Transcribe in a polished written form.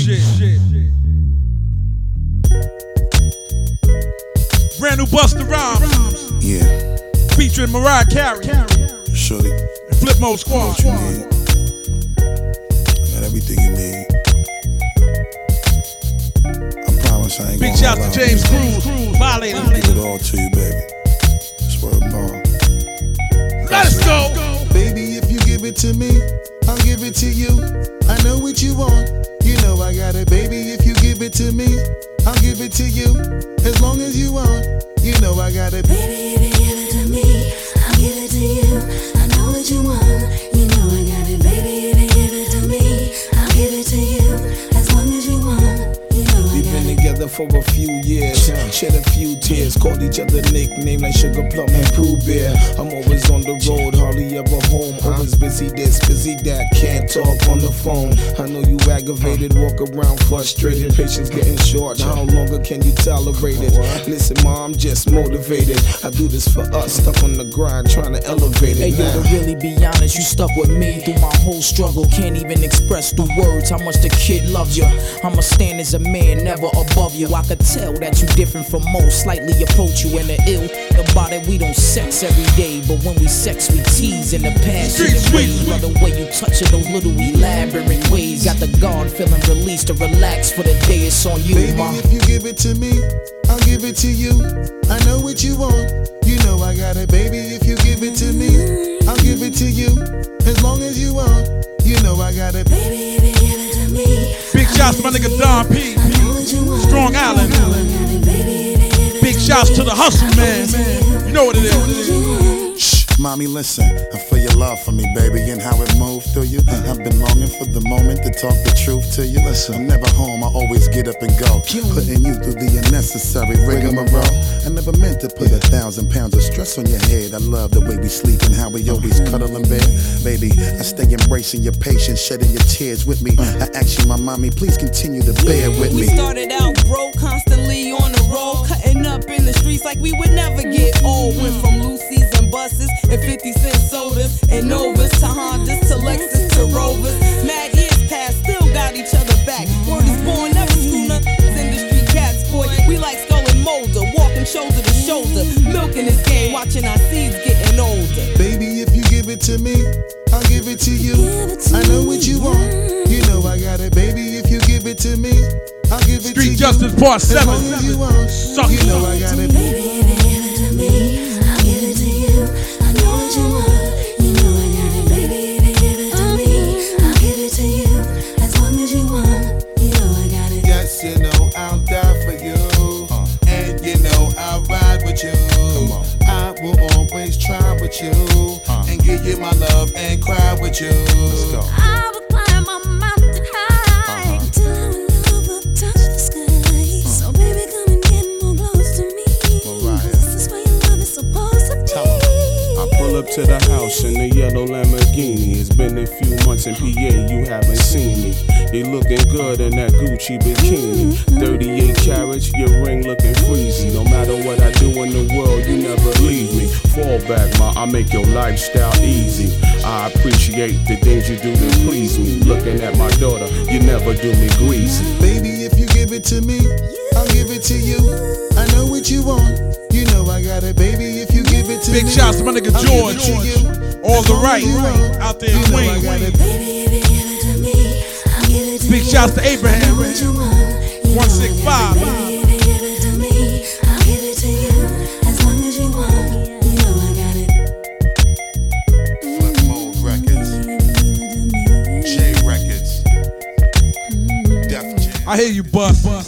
Brand new Busta Rhymes. Yeah. Featuring Mariah Carey. Shorty. And Flip Mode Squad. What you need. Got everything you need. I promise I ain't Big gonna shout hold to out. James Cruz. Violator. I'll give it all to you, baby. Swear bomb. Let's go. Baby, if you give it to me, I'll give it to you. I know what you want. You know I got it, baby. If you give it to me, I'll give it to you. As long as you want, you know I got it. Baby, if you give it to me, I'll give it to you. I know what you want, you know I got it. Baby, if you give it to me, I'll give it to you. As long as you want, you know I We've got been it. together for a few years, shed a few tears, called each other nicknames like Sugar Plum and Pooh Bear. I'm always on the road, hardly ever home. Always busy this, busy that, can't talk on the phone. I know you aggravated, walk around frustrated, patience getting short. How longer can you tolerate it? Listen, ma, I'm just motivated. I do this for us, stuck on the grind, trying to elevate it. Hey yo, to really be honest, you stuck with me through my whole struggle. Can't even express through words how much the kid loves you. I'ma stand as a man, never above you. I could tell that you different from most, slightly approach you. And the ill about it, we don't sex every day, but when we sex, we tease in the past. Love the way you touch it, those little elaborate ways. Got the guard feeling released to relax for the day. It's on you, Baby, ma. if you give it to me, I'll give it to you. I know what you want, you know I got it. Baby, if you give it to me, I'll give it to you. As long as you want, you know I got it. Baby, if you give it to me, Big shouts to my nigga Don P. I know what you want, Strong Island. you know I got it. Baby, if you give it Big shouts to the hustle, man. You know what it is. Shh, mommy, listen. I feel your love for me, baby, and how it moved through you. I've been longing for the moment to talk the truth to you. Listen, I'm never home, I always get up and go. Putting you through the unnecessary rigmarole. I never meant to put 1,000 pounds of stress on your head. I love the way we sleep and how we always cuddle in bed. Baby, I stay embracing your patience, shedding your tears with me. I ask you, my mommy, please continue to bear with We me. started out broke, constantly on the road, cutting up in the streets like we would never get old. Went from Lucy's and buses and 50-cent sodas and Novas to Hondas to Lexus to Rovers. Mad years past, still got each other back. Word is born, never screw nothing. Industry cats, boy, we like Skull and Molder, walking shoulder to shoulder, milking this game, watching our seeds getting older. Baby, if you give it to me, I'll give it to you. I know what you want, you know I got it. Baby, if you give it to me, I'll give it to you. Street Justice Part 7. As long as you want, Suck you know I got it. Baby, if you give it to me, I'll give it to you. I know what you want, you know I got it. Baby, if you give it to me, I'll give it to you. As long as you want, you know I got it. Yes, you know I'll die for you, and you know I'll ride with you. I will always try with you, and give you my love and cry with you. I will climb a mountain high till our love will touch the sky. So baby, come and get more close to me. 'Cause this is where your love is supposed to be. I pull up to the house in the yellow Lamborghini. It's been a few months in PA, you haven't seen me. You looking good in that Gucci bikini. 38 carats, your ring looking freezy. No matter what I do in the world, you never leave me. Fall back, ma, I make your lifestyle easy. I appreciate the things you do to please me. Looking at my daughter, you never do me greasy. Baby, if you give it to me, I'll give it to you. I know what you want, you know I got it. Baby, if you give it to me, Big shouts to my nigga I'll give it to George. you. All the As long right as you want, out there in you know I got Queens. it. Baby, if you give it to me, I'll give it to you. Big shouts to Abraham. I know what you want, you know I got it. 165. Baby, if you give it to me, I'll give it to you. As long as you want, you know I got it. Flip Mode Records, J Records, Def Jam. I hear you, Bus.